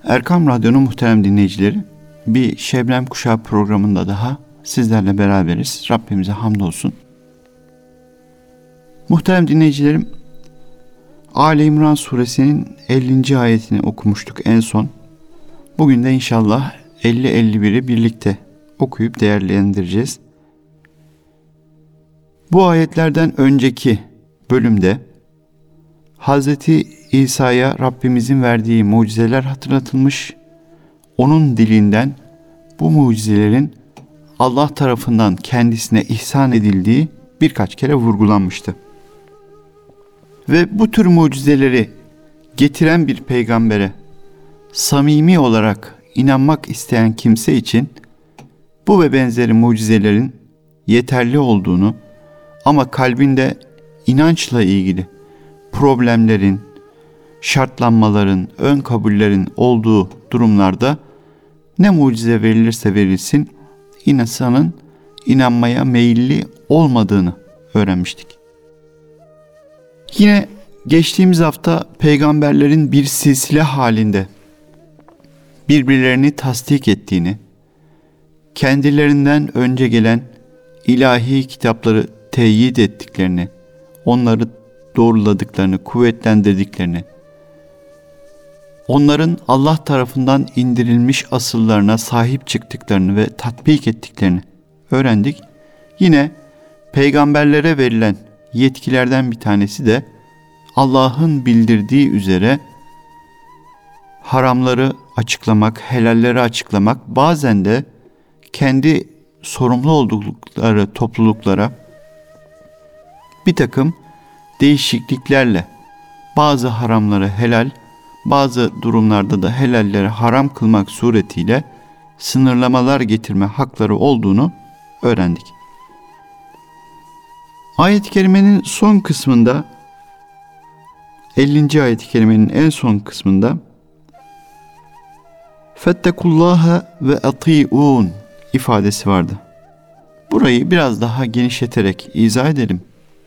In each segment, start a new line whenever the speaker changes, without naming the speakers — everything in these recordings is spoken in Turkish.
Erkam Radyo'nun muhterem dinleyicileri, bir Şebnem Kuşağı programında daha sizlerle beraberiz. Rabbimize hamdolsun. Muhterem dinleyicilerim, Ali İmran suresinin 50. ayetini okumuştuk en son. Bugün de inşallah 50-51'i birlikte okuyup değerlendireceğiz. Bu ayetlerden önceki bölümde Hz. İsa'ya Rabbimizin verdiği mucizeler hatırlatılmış, onun dilinden bu mucizelerin Allah tarafından kendisine ihsan edildiği birkaç kere vurgulanmıştı. Ve bu tür mucizeleri getiren bir peygambere samimi olarak inanmak isteyen kimse için bu ve benzeri mucizelerin yeterli olduğunu ama kalbinde inançla ilgili problemlerin, şartlanmaların, ön kabullerin olduğu durumlarda ne mucize verilirse verilsin insanın inanmaya meyilli olmadığını öğrenmiştik. Yine geçtiğimiz hafta peygamberlerin bir silsile halinde birbirlerini tasdik ettiğini, kendilerinden önce gelen ilahi kitapları teyit ettiklerini, onları doğruladıklarını, kuvvetlendirdiklerini, onların Allah tarafından indirilmiş asıllarına sahip çıktıklarını ve tatbik ettiklerini öğrendik. Yine peygamberlere verilen yetkilerden bir tanesi de Allah'ın bildirdiği üzere haramları açıklamak, helalleri açıklamak, bazen de kendi sorumlu oldukları topluluklara bir takım değişikliklerle bazı haramları helal, bazı durumlarda da helalleri haram kılmak suretiyle sınırlamalar getirme hakları olduğunu öğrendik. Ayet-i kerimenin son kısmında, 50. ayet-i kerimenin en son kısmında "Fettekullaha ve ati'un" ifadesi vardı. Burayı biraz daha genişleterek izah edelim.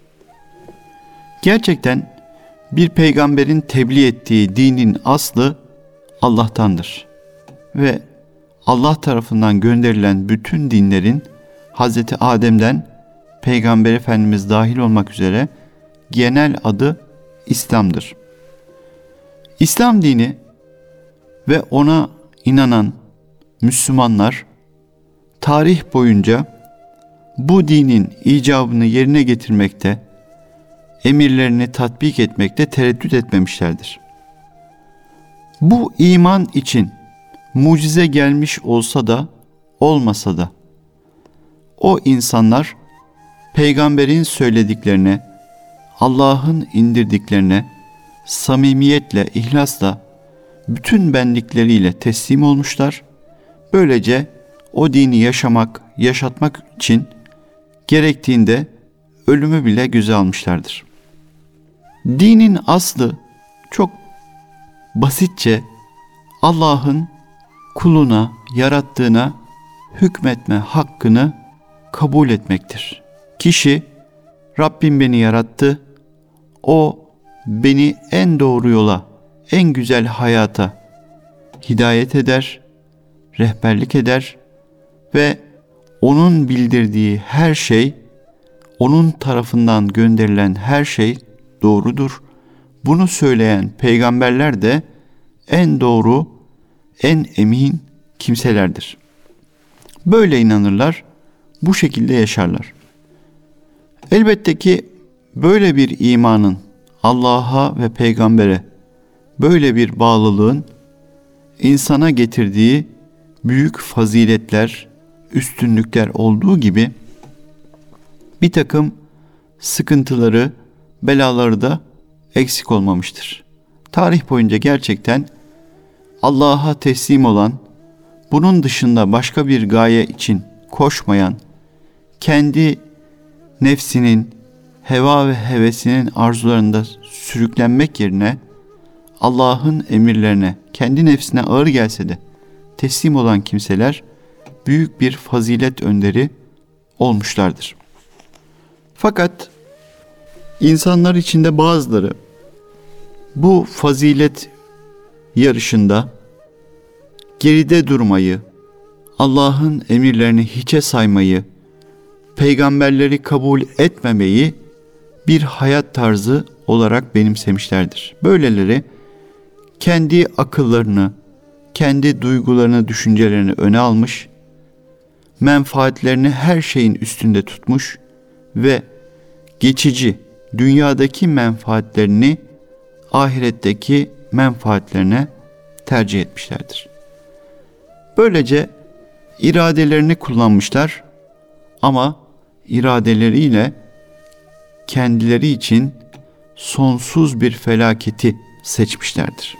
Gerçekten bir peygamberin tebliğ ettiği dinin aslı Allah'tandır. Ve Allah tarafından gönderilen bütün dinlerin Hz. Adem'den Peygamber Efendimiz dahil olmak üzere genel adı İslam'dır. İslam dini ve ona inanan Müslümanlar tarih boyunca bu dinin icabını yerine getirmekte, emirlerini tatbik etmekte tereddüt etmemişlerdir. Bu iman için mucize gelmiş olsa da olmasa da o insanlar peygamberin söylediklerine, Allah'ın indirdiklerine samimiyetle, ihlasla, bütün benlikleriyle teslim olmuşlar. Böylece o dini yaşatmak için gerektiğinde ölümü bile göze almışlardır. Dinin aslı çok basitçe Allah'ın kuluna, yarattığına hükmetme hakkını kabul etmektir. Kişi, Rabbim beni yarattı, o beni en doğru yola, en güzel hayata hidayet eder, rehberlik eder ve onun bildirdiği her şey, onun tarafından gönderilen her şey doğrudur. Bunu söyleyen peygamberler de en doğru, en emin kimselerdir. Böyle inanırlar, bu şekilde yaşarlar. Elbette ki böyle bir imanın, Allah'a ve peygambere böyle bir bağlılığın insana getirdiği büyük faziletler, üstünlükler olduğu gibi bir takım sıkıntıları, belaları da eksik olmamıştır. Tarih boyunca gerçekten Allah'a teslim olan, bunun dışında başka bir gaye için koşmayan, kendi nefsinin, heva ve hevesinin arzularında sürüklenmek yerine Allah'ın emirlerine, kendi nefsine ağır gelse de teslim olan kimseler büyük bir fazilet önderi olmuşlardır. Fakat insanlar içinde bazıları bu fazilet yarışında geride durmayı, Allah'ın emirlerini hiçe saymayı, peygamberleri kabul etmemeyi bir hayat tarzı olarak benimsemişlerdir. Böyleleri kendi akıllarını, kendi duygularını, düşüncelerini öne almış, menfaatlerini her şeyin üstünde tutmuş ve geçici dünyadaki menfaatlerini ahiretteki menfaatlerine tercih etmişlerdir. Böylece iradelerini kullanmışlar ama iradeleriyle kendileri için sonsuz bir felaketi seçmişlerdir.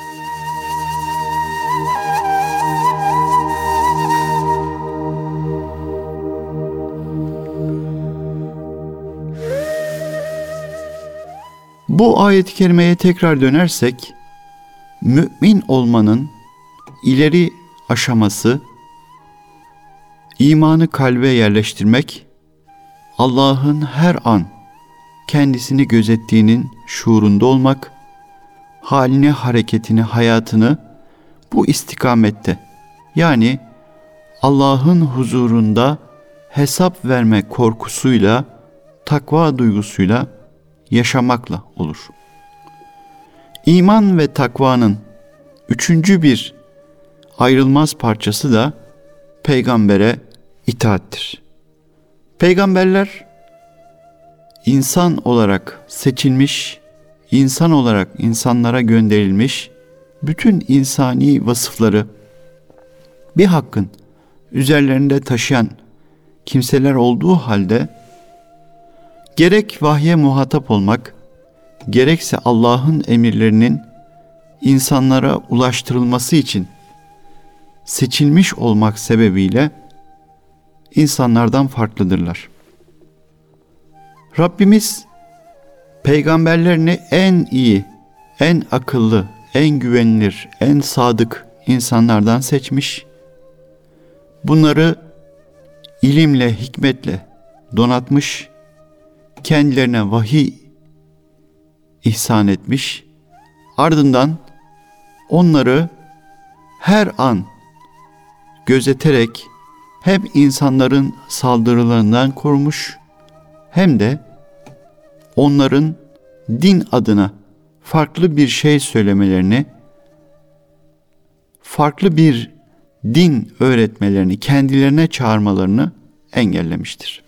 Bu ayet-i kerimeye tekrar dönersek, mümin olmanın ileri aşaması, imanı kalbe yerleştirmek, Allah'ın her an kendisini gözettiğinin şuurunda olmak, halini, hareketini, hayatını bu istikamette, yani Allah'ın huzurunda hesap verme korkusuyla, takva duygusuyla yaşamakla olur. İman ve takvanın üçüncü bir ayrılmaz parçası da peygambere itaattir. Peygamberler insan olarak seçilmiş, insan olarak insanlara gönderilmiş, bütün insani vasıfları bir hakkın üzerlerinde taşıyan kimseler olduğu halde gerek vahye muhatap olmak, gerekse Allah'ın emirlerinin insanlara ulaştırılması için seçilmiş olmak sebebiyle insanlardan farklıdırlar. Rabbimiz peygamberlerini en iyi, en akıllı, en güvenilir, en sadık insanlardan seçmiş. Bunları ilimle, hikmetle donatmış, kendilerine vahiy ihsan etmiş. Ardından onları her an gözeterek hem insanların saldırılarından korumuş, hem de onların din adına farklı bir şey söylemelerini, farklı bir din öğretmelerini, kendilerine çağırmalarını engellemiştir.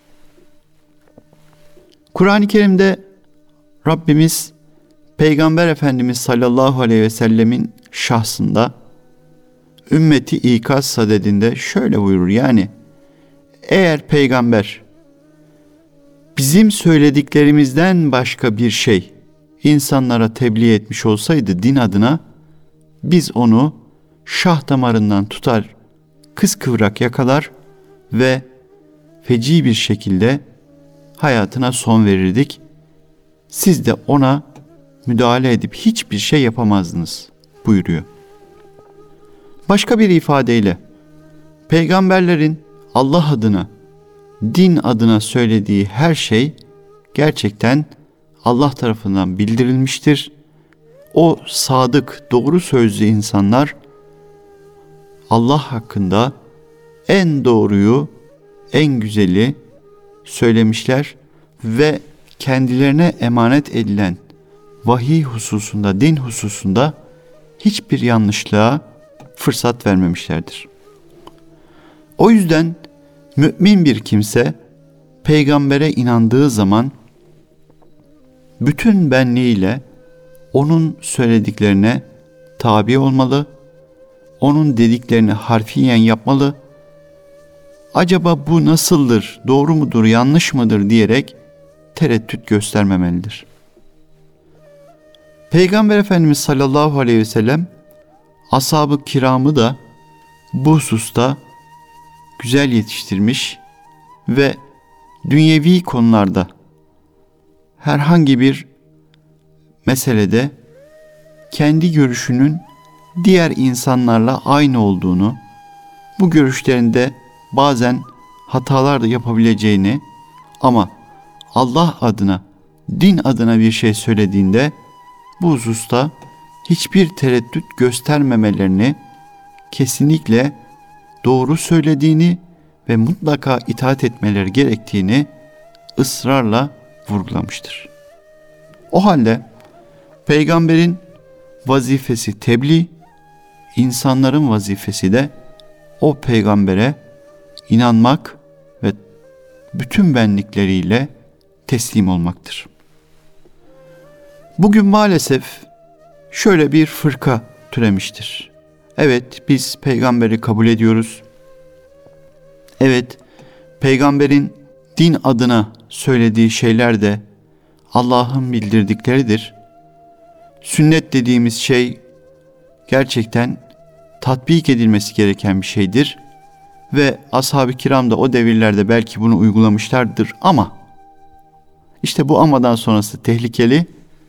Kur'an-ı Kerim'de Rabbimiz Peygamber Efendimiz sallallahu aleyhi ve sellemin şahsında ümmeti ikaz sadedinde şöyle buyurur, yani eğer peygamber bizim söylediklerimizden başka bir şey insanlara tebliğ etmiş olsaydı din adına, biz onu şah damarından tutar, kıskıvrak yakalar ve feci bir şekilde hayatına son verirdik. Siz de ona müdahale edip hiçbir şey yapamazdınız buyuruyor. Başka bir ifadeyle peygamberlerin Allah adına, din adına söylediği her şey gerçekten Allah tarafından bildirilmiştir. O sadık, doğru sözlü insanlar Allah hakkında en doğruyu, en güzeli söylemişler ve kendilerine emanet edilen vahiy hususunda, din hususunda hiçbir yanlışlığa fırsat vermemişlerdir. O yüzden mümin bir kimse peygambere inandığı zaman bütün benliğiyle onun söylediklerine tabi olmalı, onun dediklerini harfiyen yapmalı. Acaba bu nasıldır, doğru mudur, yanlış mıdır diyerek tereddüt göstermemelidir. Peygamber Efendimiz sallallahu aleyhi ve sellem ashab-ı kiramı da bu hususta güzel yetiştirmiş ve dünyevi konularda herhangi bir meselede kendi görüşünün diğer insanlarla aynı olduğunu, bu görüşlerinde bazen hatalar da yapabileceğini ama Allah adına, din adına bir şey söylediğinde bu hususta hiçbir tereddüt göstermemelerini, kesinlikle doğru söylediğini ve mutlaka itaat etmeleri gerektiğini ısrarla vurgulamıştır. O halde peygamberin vazifesi tebliğ, insanların vazifesi de o peygambere inanmak ve bütün benlikleriyle teslim olmaktır. Bugün maalesef şöyle bir fırka türemiştir. Evet, biz peygamberi kabul ediyoruz. Evet, peygamberin din adına söylediği şeyler de Allah'ın bildirdikleridir. Sünnet dediğimiz şey gerçekten tatbik edilmesi gereken bir şeydir. Ve ashab-ı kiram da o devirlerde belki bunu uygulamışlardır ama işte bu amadan sonrası tehlikeli.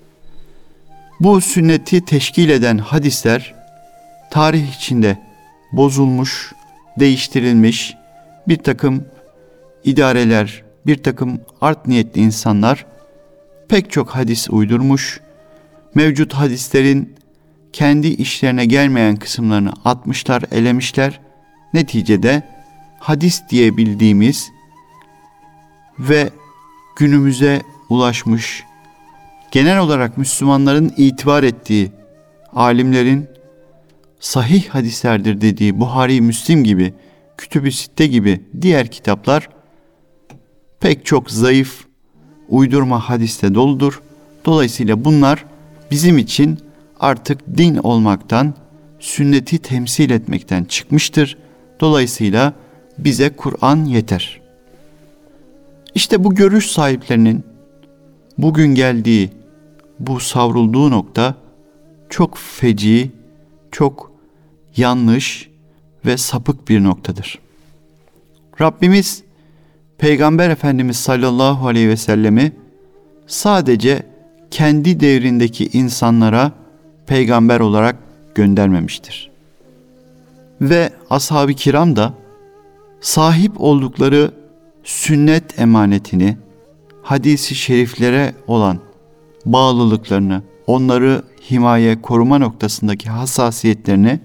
Bu sünneti teşkil eden hadisler tarih içinde bozulmuş, değiştirilmiş, bir takım idareler, bir takım art niyetli insanlar pek çok hadis uydurmuş, mevcut hadislerin kendi işlerine gelmeyen kısımlarını atmışlar, elemişler. Neticede hadis diye bildiğimiz ve günümüze ulaşmış, genel olarak Müslümanların itibar ettiği, alimlerin sahih hadislerdir dediği Buhari, Müslim gibi, Kütüb-i Sitte gibi diğer kitaplar pek çok zayıf, uydurma hadiste doludur. Dolayısıyla bunlar bizim için artık din olmaktan, sünneti temsil etmekten çıkmıştır. Dolayısıyla bize Kur'an yeter. İşte bu görüş sahiplerinin bugün geldiği, bu savrulduğu nokta çok feci, çok yanlış ve sapık bir noktadır. Rabbimiz Peygamber Efendimiz sallallahu aleyhi ve sellemi sadece kendi devrindeki insanlara peygamber olarak göndermemiştir. Ve ashab-ı kiram da sahip oldukları sünnet emanetini, hadis-i şeriflere olan bağlılıklarını, onları himaye, koruma noktasındaki hassasiyetlerini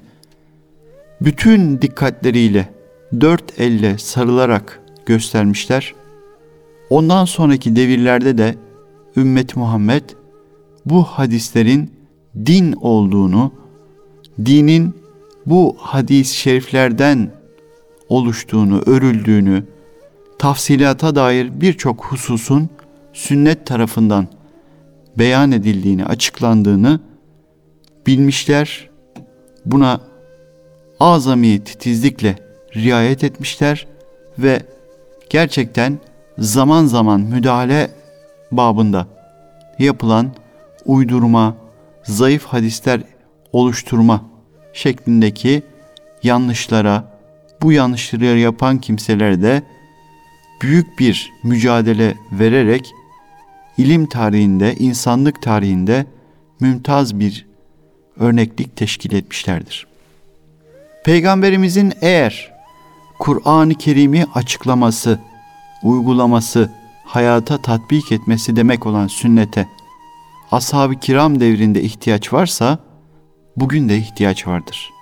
bütün dikkatleriyle dört elle sarılarak göstermişler. Ondan sonraki devirlerde de ümmet Muhammed bu hadislerin din olduğunu, dinin bu hadis-i şeriflerden oluştuğunu, örüldüğünü, tafsilata dair birçok hususun sünnet tarafından beyan edildiğini, açıklandığını bilmişler. Buna azami titizlikle riayet etmişler ve gerçekten zaman zaman müdahale babında yapılan uydurma, zayıf hadisler oluşturma şeklindeki yanlışlara, bu yanlışları yapan kimseler de büyük bir mücadele vererek ilim tarihinde, insanlık tarihinde mümtaz bir örneklik teşkil etmişlerdir. Peygamberimizin eğer Kur'an-ı Kerim'i açıklaması, uygulaması, hayata tatbik etmesi demek olan sünnete ashab-ı kiram devrinde ihtiyaç varsa bugün de ihtiyaç vardır.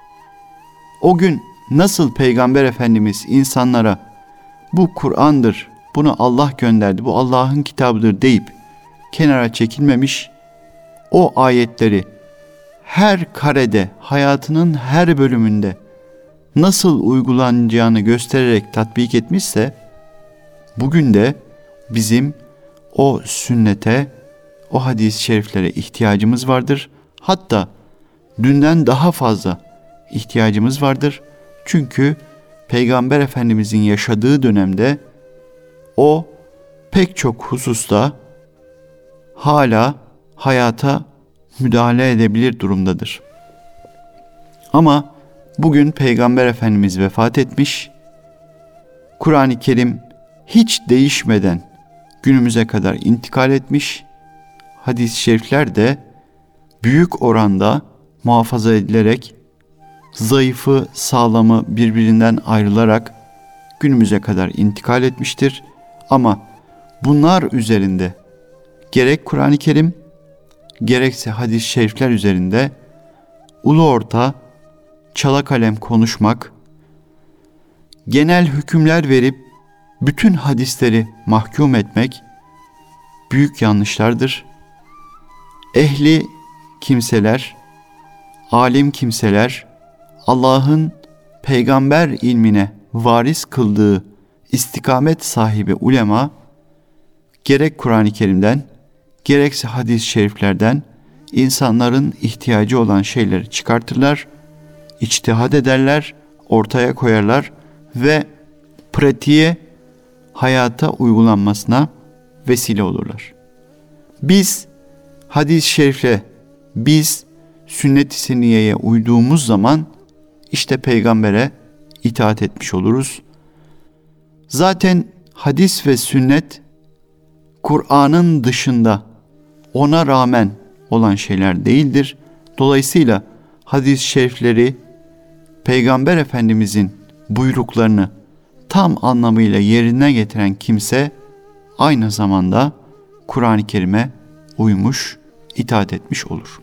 O gün nasıl Peygamber Efendimiz insanlara bu Kur'an'dır, bunu Allah gönderdi, bu Allah'ın kitabıdır deyip kenara çekilmemiş, o ayetleri her karede, hayatının her bölümünde nasıl uygulanacağını göstererek tatbik etmişse, bugün de bizim o sünnete, o hadis-i şeriflere ihtiyacımız vardır. Hatta dünden daha fazla ihtiyacımız vardır. Çünkü Peygamber Efendimizin yaşadığı dönemde o pek çok hususta hala hayata müdahale edebilir durumdadır. Ama bugün Peygamber Efendimiz vefat etmiş. Kur'an-ı Kerim hiç değişmeden günümüze kadar intikal etmiş. Hadis-i şerifler de büyük oranda muhafaza edilerek, zayıfı, sağlamı birbirinden ayrılarak günümüze kadar intikal etmiştir. Ama bunlar üzerinde gerek Kur'an-ı Kerim, gerekse hadis-i şerifler üzerinde ulu orta çala kalem konuşmak, genel hükümler verip bütün hadisleri mahkum etmek büyük yanlışlardır. Ehli kimseler, alim kimseler, Allah'ın peygamber ilmine varis kıldığı istikamet sahibi ulema, gerek Kur'an-ı Kerim'den, gerekse hadis-i şeriflerden insanların ihtiyacı olan şeyleri çıkartırlar, içtihat ederler, ortaya koyarlar ve pratiğe, hayata uygulanmasına vesile olurlar. Biz hadis-i şerife, biz sünnet-i seniyeye uyduğumuz zaman işte peygambere itaat etmiş oluruz. Zaten hadis ve sünnet Kur'an'ın dışında ona rağmen olan şeyler değildir. Dolayısıyla hadis-i şerifleri, Peygamber Efendimizin buyruklarını tam anlamıyla yerine getiren kimse aynı zamanda Kur'an-ı Kerim'e uymuş, itaat etmiş olur.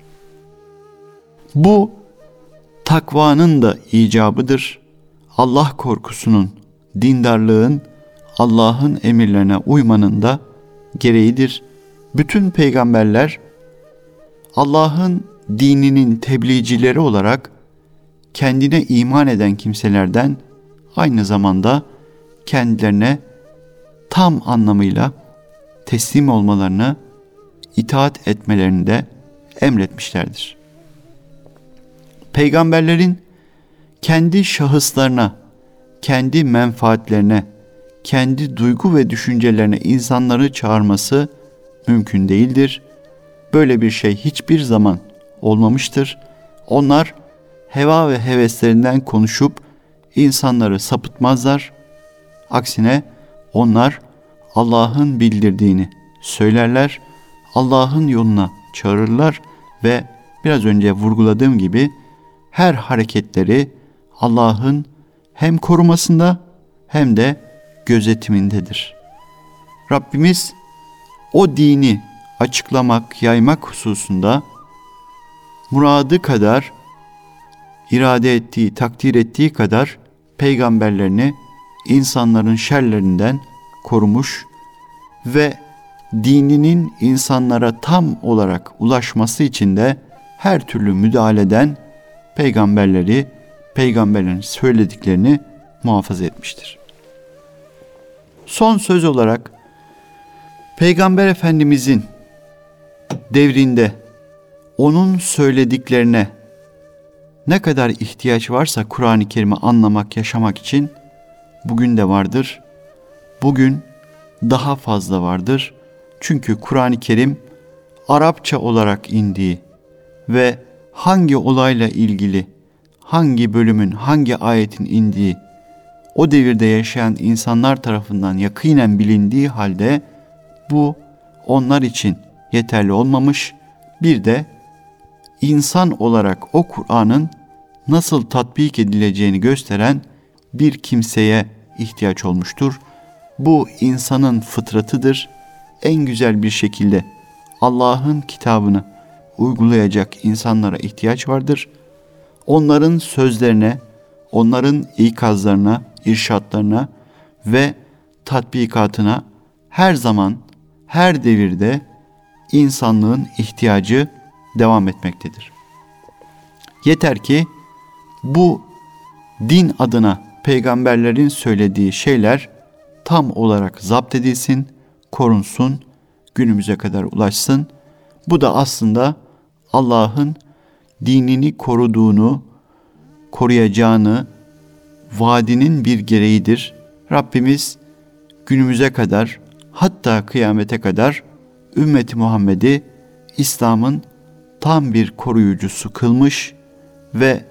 Bu takvanın da icabıdır. Allah korkusunun, dindarlığın, Allah'ın emirlerine uymanın da gereğidir. Bütün peygamberler Allah'ın dininin tebliğcileri olarak kendine iman eden kimselerden aynı zamanda kendilerine tam anlamıyla teslim olmalarını, itaat etmelerini de emretmişlerdir. Peygamberlerin kendi şahıslarına, kendi menfaatlerine, kendi duygu ve düşüncelerine insanları çağırması mümkün değildir. Böyle bir şey hiçbir zaman olmamıştır. Onlar heva ve heveslerinden konuşup insanları sapıtmazlar. Aksine onlar Allah'ın bildirdiğini söylerler, Allah'ın yoluna çağırırlar ve biraz önce vurguladığım gibi her hareketleri Allah'ın hem korumasında hem de gözetimindedir. Rabbimiz o dini açıklamak, yaymak hususunda muradı kadar, irade ettiği, takdir ettiği kadar peygamberlerini insanların şerlerinden korumuş ve dininin insanlara tam olarak ulaşması için de her türlü müdahaleden peygamberleri, peygamberlerin söylediklerini muhafaza etmiştir. Son söz olarak Peygamber Efendimizin devrinde onun söylediklerine ne kadar ihtiyaç varsa Kur'an-ı Kerim'i anlamak, yaşamak için bugün de vardır. Bugün daha fazla vardır. Çünkü Kur'an-ı Kerim Arapça olarak indiği ve hangi olayla ilgili, hangi bölümün, hangi ayetin indiği o devirde yaşayan insanlar tarafından yakinen bilindiği halde bu onlar için yeterli olmamış. Bir de insan olarak o Kur'an'ın nasıl tatbik edileceğini gösteren bir kimseye ihtiyaç olmuştur. Bu insanın fıtratıdır. En güzel bir şekilde Allah'ın kitabını uygulayacak insanlara ihtiyaç vardır. Onların sözlerine, onların ikazlarına, irşatlarına ve tatbikatına her zaman, her devirde insanlığın ihtiyacı devam etmektedir. Yeter ki bu din adına peygamberlerin söylediği şeyler tam olarak zapt edilsin, korunsun, günümüze kadar ulaşsın. Bu da aslında Allah'ın dinini koruduğunu, koruyacağını vaadinin bir gereğidir. Rabbimiz günümüze kadar, hatta kıyamete kadar ümmeti Muhammed'i İslam'ın tam bir koruyucusu kılmış ve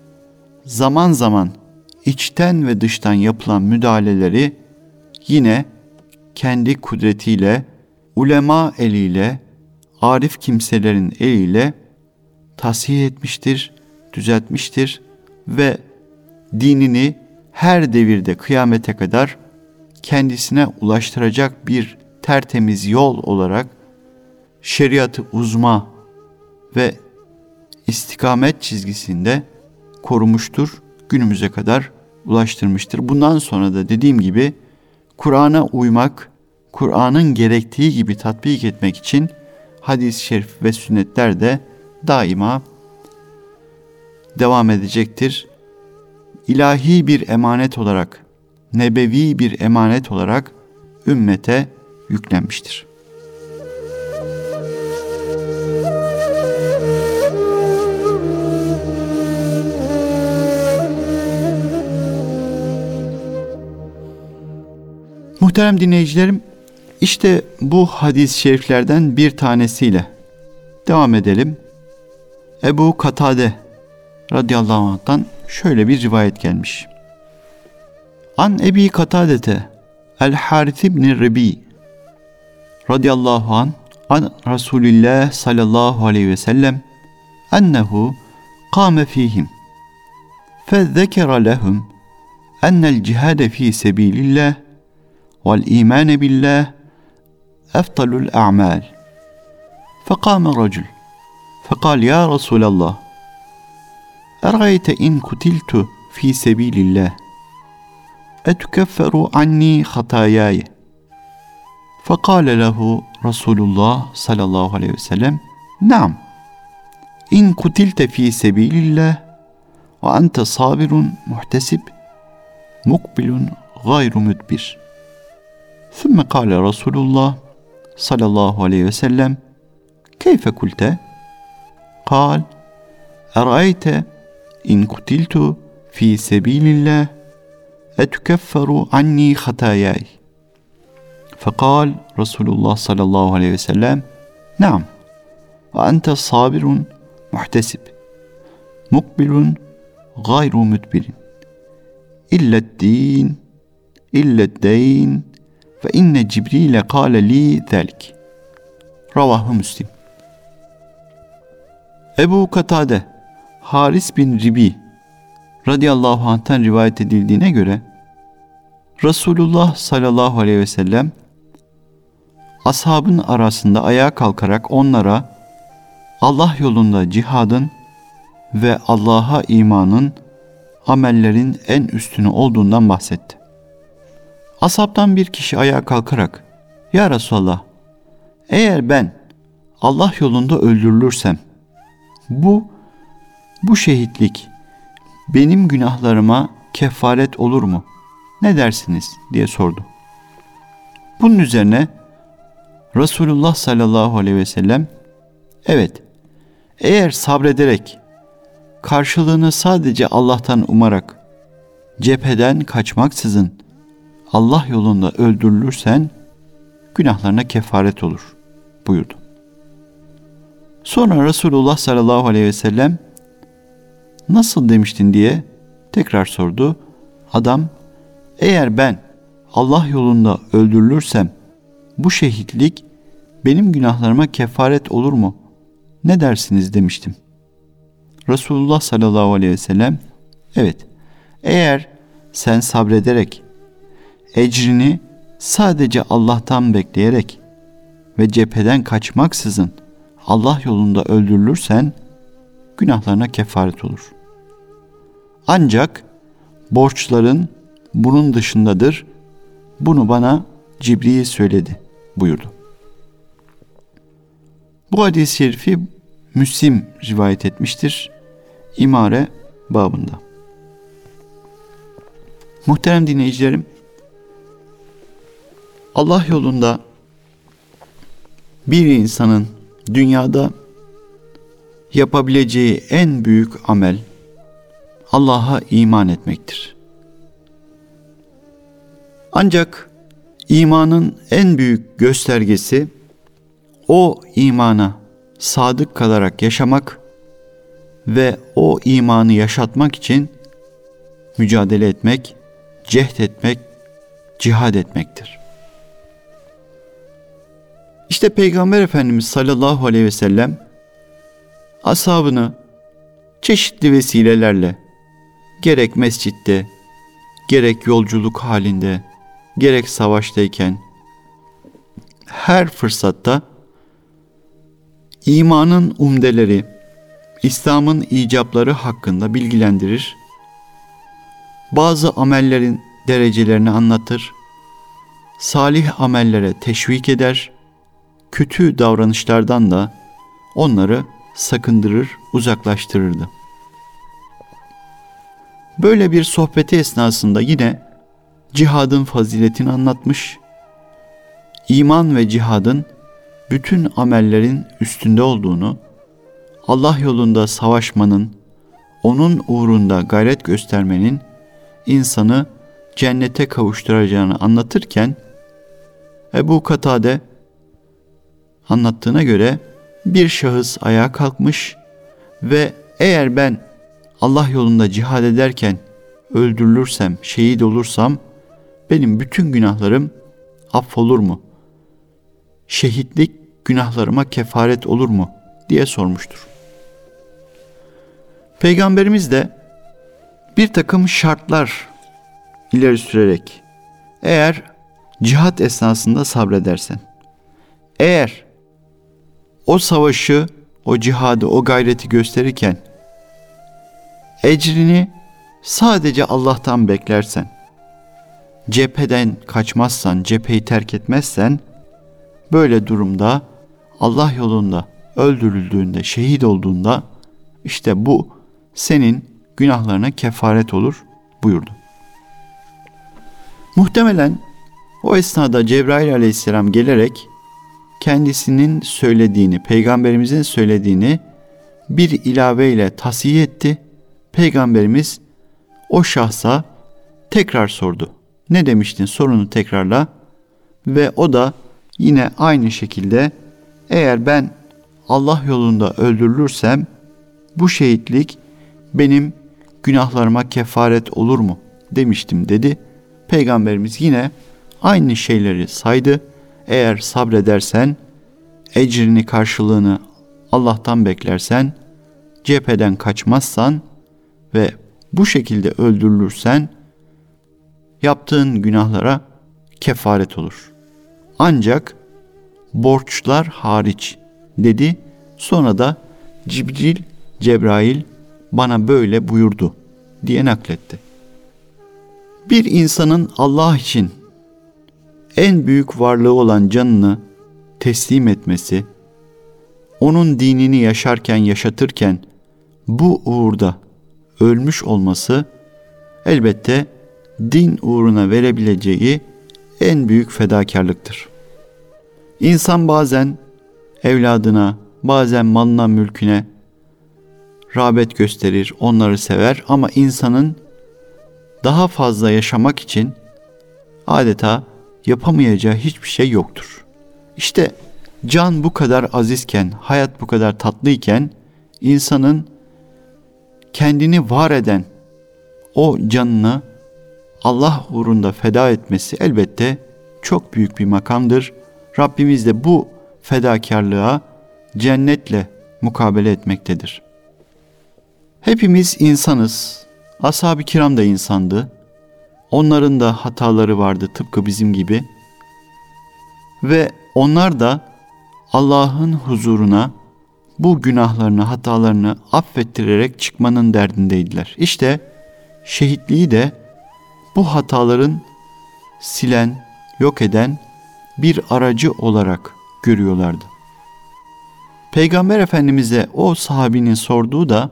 zaman zaman içten ve dıştan yapılan müdahaleleri yine kendi kudretiyle, ulema eliyle, arif kimselerin eliyle tasih etmiştir, düzeltmiştir ve dinini her devirde kıyamete kadar kendisine ulaştıracak bir tertemiz yol olarak şeriat-ı uzma ve istikamet çizgisinde korumuştur, günümüze kadar ulaştırmıştır. Bundan sonra da dediğim gibi Kur'an'a uymak, Kur'an'ın gerektiği gibi tatbik etmek için hadis-i şerif ve sünnetler de daima devam edecektir. İlahi bir emanet olarak, nebevi bir emanet olarak ümmete yüklenmiştir. Muhterem dinleyicilerim, işte bu hadis-i şeriflerden bir tanesiyle devam edelim. Ebu Katade radıyallahu anh'tan şöyle bir rivayet gelmiş. An Ebi Katadete el-Harith ibn Ribi radıyallahu anh an Resulillah sallallahu aleyhi ve sellem ennehu kâme fîhim fezzekera lehum ennel cihade fî sebîlillah vel îmâne billah eftalul a'mal. Fekâme racul fekâl ya Resulallah ergayte in kutiltu fî sebîlillah etukefferu anni hatayâye. Fekâle lehu Resulullah sallallahu aleyhi ve sellem naam in kutilte fî sebîlillah ve ente sabirun muhtesib mukbilun gayru müdbir. ثم قال رسول الله صلى الله عليه وسلم كيف قلت؟ قال أرأيت إن قتلت في سبيل الله أتكفر عني خطاياي. فقال رسول الله صلى الله عليه وسلم نعم وأنت صابر محتسب مقبل غير مدبر إلا الدين ve inne Cibril'e kâle li zelik. Ravahu Müslim. Ebu Katade Haris bin Ribi radıyallahu anh'tan rivayet edildiğine göre Resulullah sallallahu aleyhi ve sellem ashabın arasında ayağa kalkarak onlara Allah yolunda cihadın ve Allah'a imanın amellerin en üstünü olduğundan bahsetti. Ashabtan bir kişi ayağa kalkarak ya Resulallah eğer ben Allah yolunda öldürülürsem bu şehitlik benim günahlarıma kefaret olur mu? Ne dersiniz? diye sordu. Bunun üzerine Resulullah sallallahu aleyhi ve sellem evet eğer sabrederek karşılığını sadece Allah'tan umarak cepheden kaçmaksızın Allah yolunda öldürülürsen günahlarına kefaret olur buyurdu. Sonra Resulullah sallallahu aleyhi ve sellem nasıl demiştin diye tekrar sordu. Adam eğer ben Allah yolunda öldürülürsem bu şehitlik benim günahlarıma kefaret olur mu? Ne dersiniz demiştim. Resulullah sallallahu aleyhi ve sellem evet eğer sen sabrederek ecrini sadece Allah'tan bekleyerek ve cepheden kaçmaksızın Allah yolunda öldürülürsen günahlarına kefaret olur. Ancak borçların bunun dışındadır. Bunu bana Cibril söyledi buyurdu. Bu hadis-i şerifi Müslim rivayet etmiştir. İmare babında. Muhterem dinleyicilerim, Allah yolunda bir insanın dünyada yapabileceği en büyük amel Allah'a iman etmektir. Ancak imanın en büyük göstergesi o imana sadık kalarak yaşamak ve o imanı yaşatmak için mücadele etmek, cehd etmek, cihad etmektir. İşte Peygamber Efendimiz sallallahu aleyhi ve sellem ashabını çeşitli vesilelerle gerek mescitte, gerek yolculuk halinde, gerek savaştayken her fırsatta imanın umdeleri, İslam'ın icapları hakkında bilgilendirir, bazı amellerin derecelerini anlatır, salih amellere teşvik eder, kötü davranışlardan da onları sakındırır, uzaklaştırırdı. Böyle bir sohbeti esnasında yine cihadın faziletini anlatmış, iman ve cihadın bütün amellerin üstünde olduğunu, Allah yolunda savaşmanın, onun uğrunda gayret göstermenin insanı cennete kavuşturacağını anlatırken, Ebu Katade anlattığına göre bir şahıs ayağa kalkmış ve eğer ben Allah yolunda cihad ederken öldürülürsem, şehit olursam benim bütün günahlarım affolur mu? Şehitlik günahlarıma kefaret olur mu? Diye sormuştur. Peygamberimiz de bir takım şartlar ileri sürerek, eğer cihat esnasında sabredersen, eğer o savaşı, o cihadı, o gayreti gösterirken ecrini sadece Allah'tan beklersen, cepheden kaçmazsan, cepheyi terk etmezsen, böyle durumda Allah yolunda öldürüldüğünde, şehit olduğunda işte bu senin günahlarına kefaret olur buyurdu. Muhtemelen o esnada Cebrail aleyhisselam gelerek kendisinin söylediğini, peygamberimizin söylediğini bir ilaveyle tasih etti. Peygamberimiz o şahsa tekrar sordu. Ne demiştin? Sorunu tekrarla. Ve o da yine aynı şekilde eğer ben Allah yolunda öldürülürsem bu şehitlik benim günahlarıma kefaret olur mu demiştim dedi. Peygamberimiz yine aynı şeyleri saydı. Eğer sabredersen, ecrini, karşılığını Allah'tan beklersen, cepheden kaçmazsan ve bu şekilde öldürülürsen yaptığın günahlara kefaret olur. Ancak borçlar hariç dedi. Sonra da Cebrail bana böyle buyurdu diye nakletti. Bir insanın Allah için en büyük varlığı olan canını teslim etmesi, onun dinini yaşarken, yaşatırken bu uğurda ölmüş olması elbette din uğruna verebileceği en büyük fedakarlıktır. İnsan bazen evladına, bazen malına, mülküne rağbet gösterir, onları sever ama insanın daha fazla yaşamak için adeta yapamayacağı hiçbir şey yoktur. İşte can bu kadar azizken, hayat bu kadar tatlıyken insanın kendini var eden o canını Allah uğrunda feda etmesi elbette çok büyük bir makamdır. Rabbimiz de bu fedakarlığa cennetle mukabele etmektedir. Hepimiz insanız. Ashab-ı kiram da insandı. Onların da hataları vardı tıpkı bizim gibi. Ve onlar da Allah'ın huzuruna bu günahlarını, hatalarını affettirerek çıkmanın derdindeydiler. İşte şehitliği de bu hataların silen, yok eden bir aracı olarak görüyorlardı. Peygamber Efendimiz'e o sahabinin sorduğu da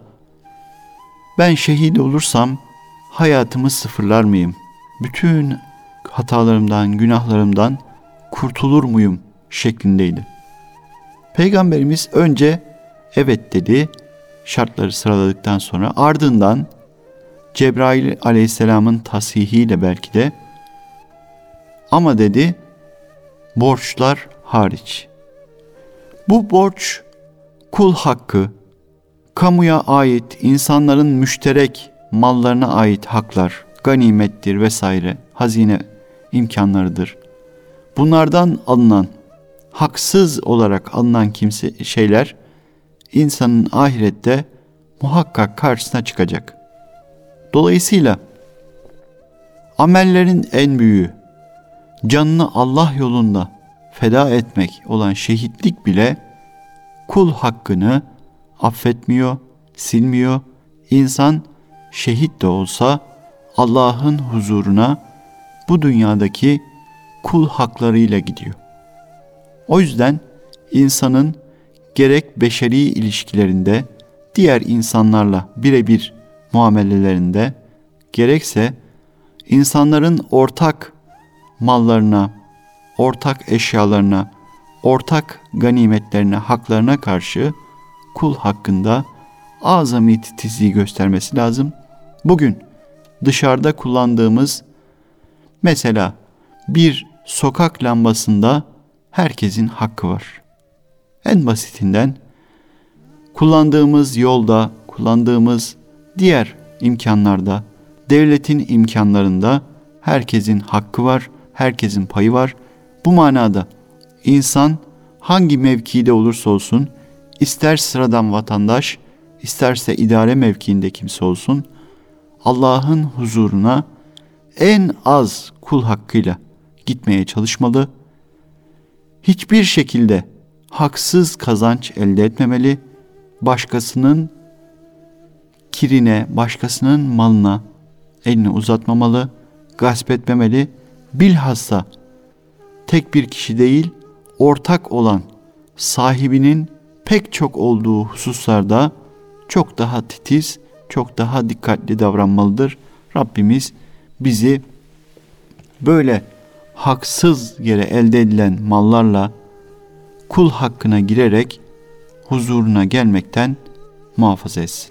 ben şehit olursam hayatımı sıfırlar mıyım? Bütün hatalarımdan, günahlarımdan kurtulur muyum şeklindeydi. Peygamberimiz önce evet dedi, şartları sıraladıktan sonra ardından Cebrail aleyhisselamın tasihiyle belki de ama dedi borçlar hariç. Bu borç kul hakkı, kamuya ait, insanların müşterek mallarına ait haklar, ganimettir vesaire, hazine imkanlarıdır. Bunlardan alınan, haksız olarak alınan şeyler insanın ahirette muhakkak karşısına çıkacak. Dolayısıyla amellerin en büyüğü, canını Allah yolunda feda etmek olan şehitlik bile kul hakkını affetmiyor, silmiyor. İnsan şehit de olsa Allah'ın huzuruna bu dünyadaki kul haklarıyla gidiyor. O yüzden insanın gerek beşeri ilişkilerinde, diğer insanlarla birebir muamelelerinde, gerekse insanların ortak mallarına, ortak eşyalarına, ortak ganimetlerine, haklarına karşı kul hakkında azami titizliği göstermesi lazım. Bugün dışarıda kullandığımız mesela bir sokak lambasında herkesin hakkı var. En basitinden kullandığımız yolda, kullandığımız diğer imkanlarda, devletin imkanlarında herkesin hakkı var, herkesin payı var. Bu manada insan hangi mevkide olursa olsun, ister sıradan vatandaş, isterse idare mevkiinde kimse olsun, Allah'ın huzuruna en az kul hakkıyla gitmeye çalışmalı. Hiçbir şekilde haksız kazanç elde etmemeli. Başkasının kirine, başkasının malına elini uzatmamalı, gasp etmemeli. Bilhassa tek bir kişi değil, ortak olan sahibinin pek çok olduğu hususlarda çok daha titiz, çok daha dikkatli davranmalıdır. Rabbimiz bizi böyle haksız yere elde edilen mallarla kul hakkına girerek huzuruna gelmekten muhafaza etsin.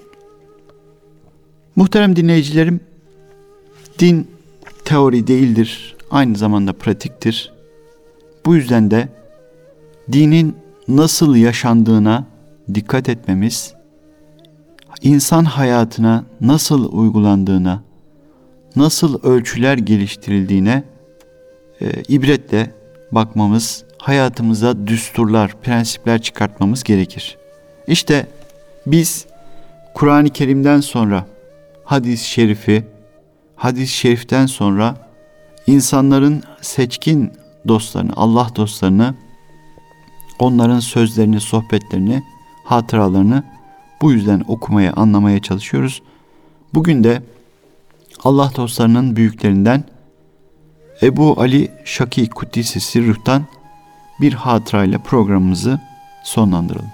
Muhterem dinleyicilerim, din teori değildir, aynı zamanda pratiktir. Bu yüzden de dinin nasıl yaşandığına dikkat etmemiz, insan hayatına nasıl uygulandığına, nasıl ölçüler geliştirildiğine ibretle bakmamız, hayatımıza düsturlar, prensipler çıkartmamız gerekir. İşte biz Kur'an-ı Kerim'den sonra hadis-i şerifi, hadis-i şeriften sonra insanların seçkin dostlarını, Allah dostlarını, onların sözlerini, sohbetlerini, hatıralarını bu yüzden okumaya, anlamaya çalışıyoruz. Bugün de Allah dostlarının büyüklerinden Ebu Ali Şakî Kuddîse Sirruh'tan bir hatırayla programımızı sonlandıralım.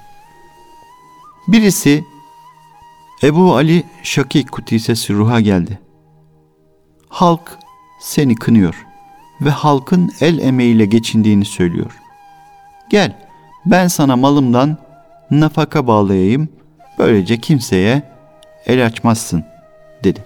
Birisi Ebu Ali Şakî Kuddîse Sirruh'a geldi. Halk seni kınıyor ve halkın el emeğiyle geçindiğini söylüyor. Gel, ben sana malımdan nafaka bağlayayım, böylece kimseye el açmazsın, dedi.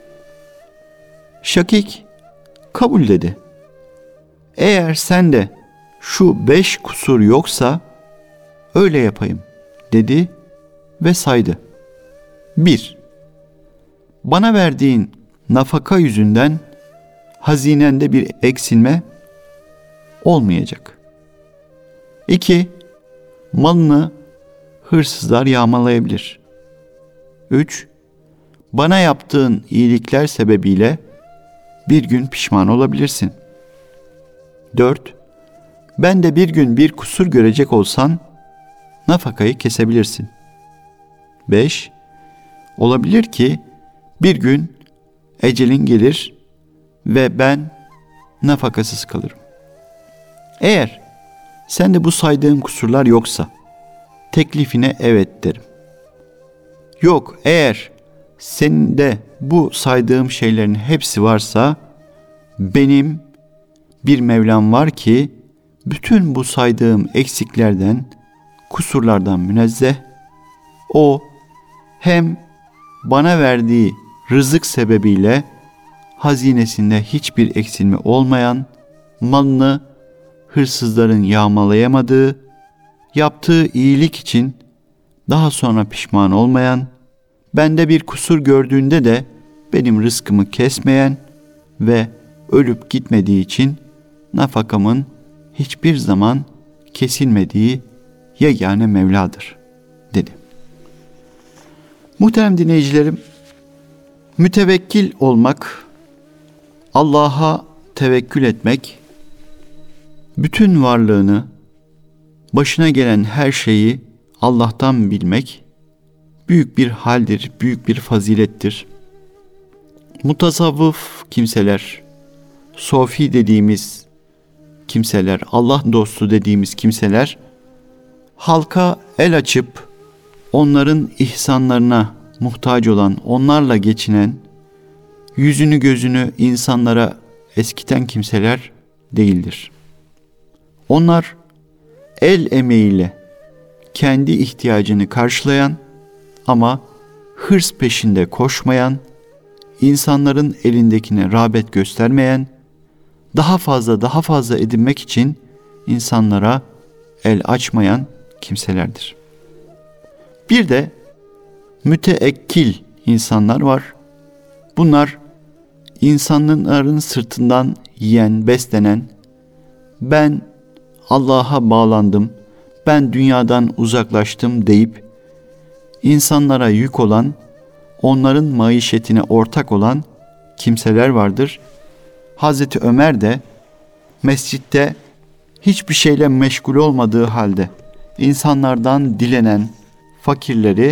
Şakik kabul dedi. Eğer sende şu 5 kusur yoksa öyle yapayım, dedi ve saydı. 1. Bana verdiğin nafaka yüzünden hazinende bir eksilme olmayacak. 2. Malını hırsızlar yağmalayabilir. 3. Bana yaptığın iyilikler sebebiyle bir gün pişman olabilirsin. 4. Ben de bir gün bir kusur görecek olsan nafakayı kesebilirsin. 5. Olabilir ki bir gün ecelin gelir ve ben nafakasız kalırım. Eğer sende bu saydığım kusurlar yoksa teklifine evet derim. Yok, eğer senin bu saydığım şeylerin hepsi varsa benim bir Mevlam var ki bütün bu saydığım eksiklerden, kusurlardan münezzeh. O hem bana verdiği rızık sebebiyle hazinesinde hiçbir eksilme olmayan, malını hırsızların yağmalayamadığı, yaptığı iyilik için daha sonra pişman olmayan, bende bir kusur gördüğünde de benim rızkımı kesmeyen ve ölüp gitmediği için nafakamın hiçbir zaman kesilmediği yegane Mevladır, dedi. Muhterem dinleyicilerim, mütevekkil olmak, Allah'a tevekkül etmek, bütün varlığını, başına gelen her şeyi Allah'tan bilmek, büyük bir haldir, büyük bir fazilettir. Mutasavvıf kimseler, sofi dediğimiz kimseler, Allah dostu dediğimiz kimseler, halka el açıp onların ihsanlarına muhtaç olan, onlarla geçinen, yüzünü gözünü insanlara eskiten kimseler değildir. Onlar el emeğiyle kendi ihtiyacını karşılayan ama hırs peşinde koşmayan, insanların elindekine rağbet göstermeyen, daha fazla edinmek için insanlara el açmayan kimselerdir. Bir de müteekkil insanlar var. Bunlar insanların sırtından yiyen, beslenen, ben Allah'a bağlandım, ben dünyadan uzaklaştım deyip insanlara yük olan, onların maişetine ortak olan kimseler vardır. Hazreti Ömer de mescitte hiçbir şeyle meşgul olmadığı halde insanlardan dilenen fakirleri,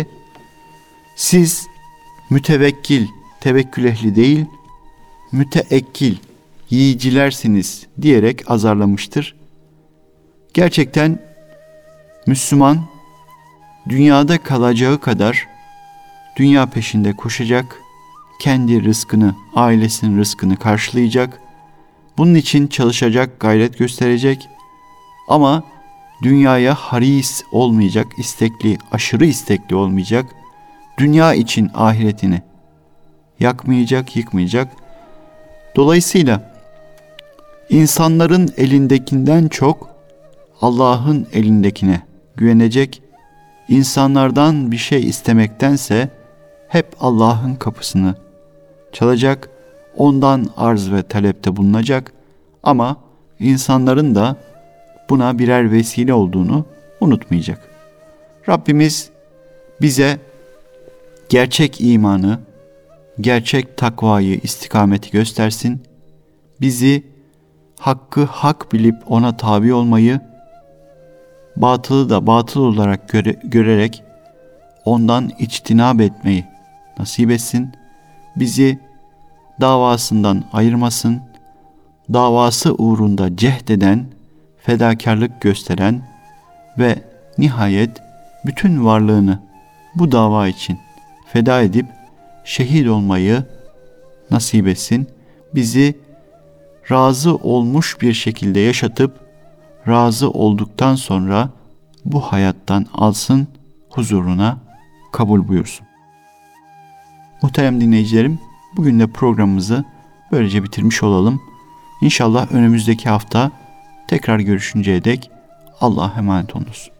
siz mütevekkil, tevekkül ehli değil, müteekkil, yiyicilersiniz diyerek azarlamıştır. Gerçekten Müslüman dünyada kalacağı kadar dünya peşinde koşacak, kendi rızkını, ailesinin rızkını karşılayacak, bunun için çalışacak, gayret gösterecek ama dünyaya haris olmayacak, istekli, aşırı istekli olmayacak, dünya için ahiretini yakmayacak, yıkmayacak. Dolayısıyla insanların elindekinden çok Allah'ın elindekine güvenecek, insanlardan bir şey istemektense hep Allah'ın kapısını çalacak, ondan arz ve talepte bulunacak ama insanların da buna birer vesile olduğunu unutmayacak. Rabbimiz bize gerçek imanı, gerçek takvayı, istikameti göstersin. Bizi hakkı hak bilip ona tabi olmayı, batılı da batıl olarak görerek ondan içtinab etmeyi nasip etsin. Bizi davasından ayırmasın. Davası uğrunda cehdeden, fedakarlık gösteren ve nihayet bütün varlığını bu dava için feda edip şehit olmayı nasip etsin. Bizi razı olmuş bir şekilde yaşatıp razı olduktan sonra bu hayattan alsın, huzuruna kabul buyursun. Muhterem dinleyicilerim, bugün de programımızı böylece bitirmiş olalım. İnşallah önümüzdeki hafta tekrar görüşünceye dek Allah'a emanet olunuz.